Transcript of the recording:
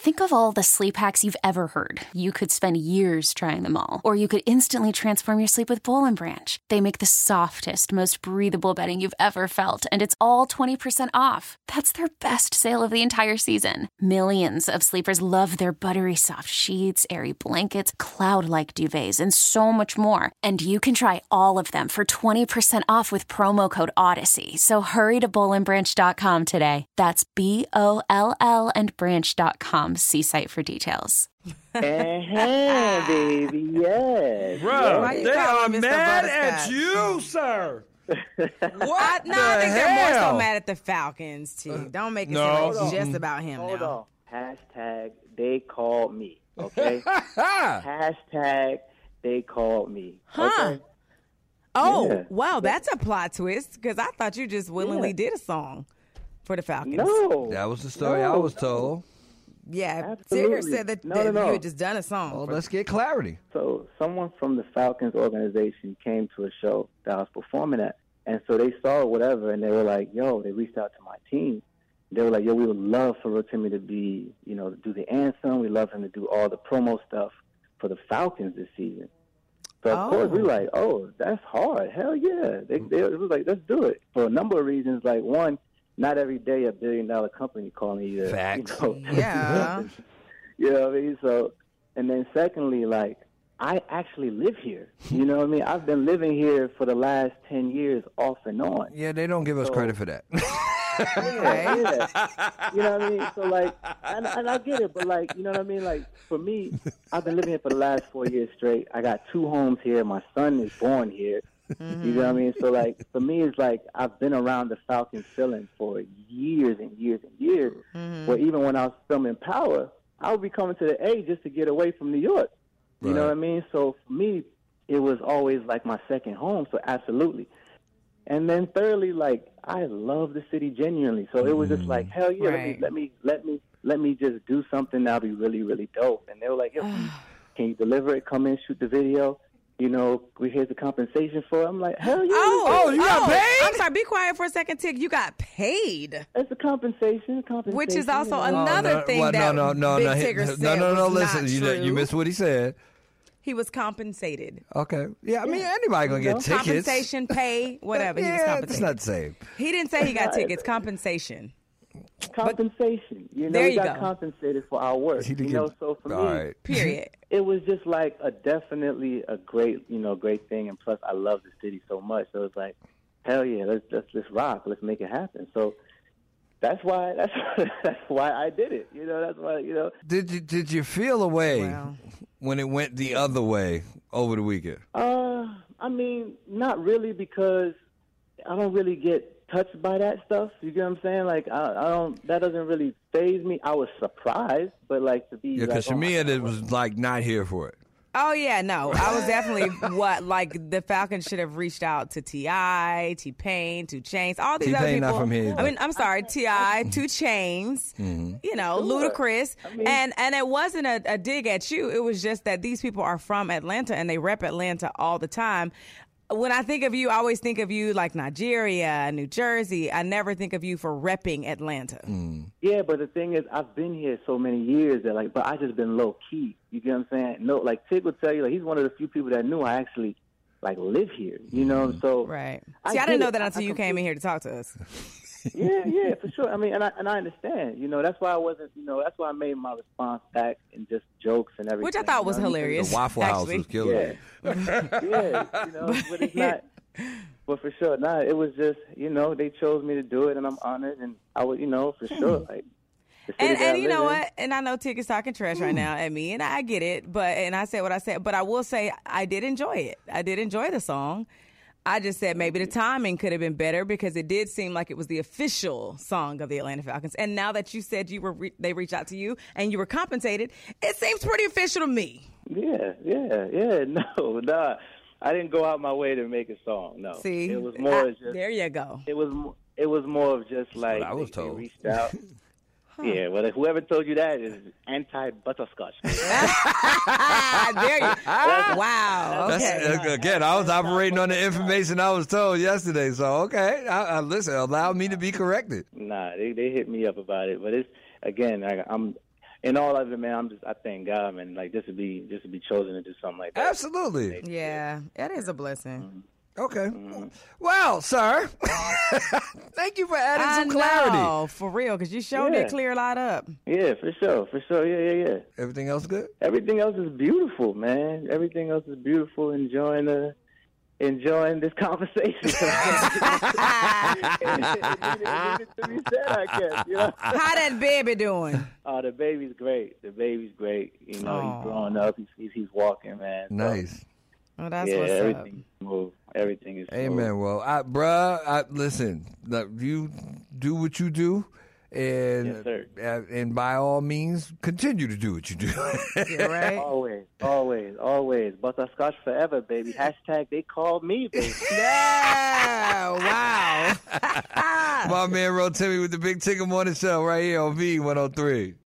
Think of all the sleep hacks you've ever heard. You could spend years trying them all. Or you could instantly transform your sleep with Boll & Branch. They make the softest, most breathable bedding you've ever felt, and it's all 20% off. That's their best sale of the entire season. Millions of sleepers love their buttery soft sheets, airy blankets, cloud-like duvets, and so much more. And you can try all of them for 20% off with promo code Odyssey. So hurry to bollandbranch.com today. That's BOLL and branch.com. See site for details. Baby, yes. Bro, yes. they are mad at you, sir. What? No, I think they're more so mad at the Falcons, too. Don't make it seem like it's just about him Hold now. on. Hashtag they called me, okay? Hashtag they called me, Huh. okay? Oh, Yeah. wow, that's a plot twist, because I thought you just willingly did a song for the Falcons. No. That was the story I was told. Yeah, Absolutely. Tigger said that, No. you had just done a song. Well, let's get clarity. So someone from the Falcons organization came to a show that I was performing at, and so they saw whatever, and they were like, yo, they reached out to my team. They were like, yo, we would love for Rotimi to be, to do the anthem. We'd love him to do all the promo stuff for the Falcons this season. So, of course, we were like, oh, that's hard. Hell yeah. It was like, let's do it. For a number of reasons. Like, one, not every day a billion-dollar company calling you to, Facts. Yeah. You know what I mean? So, and then secondly, like, I actually live here. You know what I mean? I've been living here for the last 10 years off and on. Yeah, they don't give us credit for that. Yeah. You know what I mean? So, like, and I get it, but, like, you know what I mean? Like, for me, I've been living here for the last 4 years straight. I got 2 homes here. My son is born here. You know what I mean? So, like, for me, it's like I've been around the Falcons feeling for years and years and years. Where even when I was filming Power, I would be coming to the A just to get away from New York. You know what I mean? So, for me, it was always like my second home. So, absolutely. And then thirdly, like, I love the city genuinely. So it was just like, hell yeah, Right. let me just do something that'll be really, really dope. And they were like, yo, can you deliver it? Come in, shoot the video. Here's the compensation for it. I'm like, hell yeah. Oh, you got paid? I'm sorry, be quiet for a second, Tig. You got paid. It's a compensation. Which is also you know. another thing that Big Tigger said was listen, not you true. missed what he said. He was compensated. Okay. Yeah, I mean, anybody going to get tickets. Compensation, pay, whatever. He was Yeah, compensated. it's not the same. He didn't say he got tickets. Compensation. Compensation. there we you got go. compensated for our work. He did So for all me, right. Period. it was just like definitely a great thing. And plus, I love the city so much. So it's like, hell yeah, let's rock. Let's make it happen. So that's why I did it. That's why. Did you feel a way when it went the other way over the weekend? I mean, not really, because I don't really get touched by that stuff. You get what I'm saying? Like, I don't. That doesn't really faze me. I was surprised, but like to be. Yeah, because Shamia was like not here for it. Oh, yeah, no. I was definitely the Falcons should have reached out to T.I., T-Pain, 2 Chainz, all these other T-Pain people. not from here, I mean, I'm sorry, T.I., 2 Chainz, Ludacris. And it wasn't a dig at you. It was just that these people are from Atlanta and they rep Atlanta all the time. When I think of you, I always think of you like Nigeria, New Jersey. I never think of you for repping Atlanta. Yeah, but the thing is, I've been here so many years that but I just been low key. You get what I'm saying? No, like Tig would tell you, like he's one of the few people that knew I actually live here. So right. See, I didn't know that until you came in here to talk to us. Yeah, for sure. I mean, and I understand. That's why I wasn't. That's why I made my response back in just jokes and everything. Which I thought was hilarious. The Waffle House was killing. Yeah, but it's not. But for sure, it was just they chose me to do it, and I'm honored, and I would for sure like. And you know what? And I know Tig is talking trash right now at me, and I get it. And I said what I said, but I will say I did enjoy it. I did enjoy the song. I just said maybe the timing could have been better because it did seem like it was the official song of the Atlanta Falcons. And now that you said they reached out to you and you were compensated, it seems pretty official to me. Yeah. No. I didn't go out my way to make a song. No. See, it was more just. There you go. It was more of just like I was told. They reached out. Yeah, well, whoever told you that is anti-butterscotch. There you Wow. Okay. Again, I was operating on the information I was told yesterday. So, okay, I listen, allow me to be corrected. Nah, they hit me up about it. But it's, again, in all of it, man, I thank God, man. Like just to be chosen to do something like that. Absolutely. Yeah, it is a blessing. Mm-hmm. Okay. Well, sir, thank you for adding some clarity. Know, for real, because you sure did clear a lot up. Yeah, for sure. Yeah. Everything else good? Everything else is beautiful, man. Everything else is beautiful. Enjoying this conversation. It needed to be said, I guess. You know? How that baby doing? Oh, the baby's great. You know, he's growing up. He's walking, man. Nice. Well, that's what's everything's smooth. Everything is smooth. Amen. Well, listen, you do what you do, and yes, sir. And by all means, continue to do what you do. Yeah, right? Always. Butterscotch forever, baby. # they called me, baby. Yeah, wow. My man, Rotimi with the Big Ticket Morning Show right here on V103.